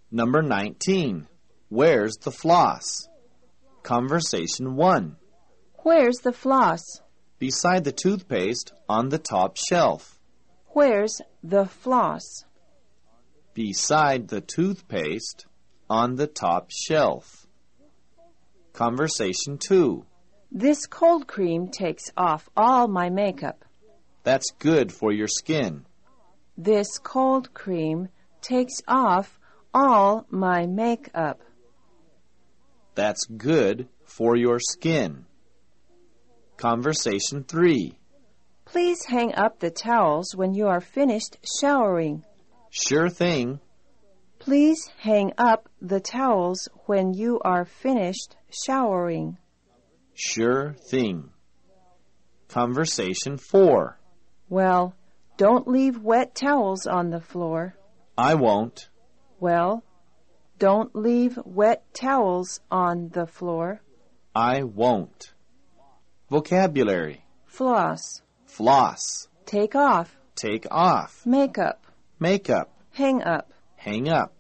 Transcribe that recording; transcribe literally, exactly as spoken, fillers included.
Number nineteen. Where's the floss? Conversation one. Where's the floss? Beside the toothpaste on the top shelf. Where's the floss? Beside the toothpaste on the top shelf. Conversation two. This cold cream takes off all my makeup. That's good for your skin. This cold cream takes off all my makeup. That's good for your skin. Conversation three. Please hang up the towels when you are finished showering. Sure thing. Please hang up the towels when you are finished showering. Sure thing. Conversation four. Well, don't leave wet towels on the floor. I won't. Well, don't leave wet towels on the floor. I won't. Vocabulary. Floss. Floss. Take off. Take off. Makeup. Makeup. Hang up. Hang up.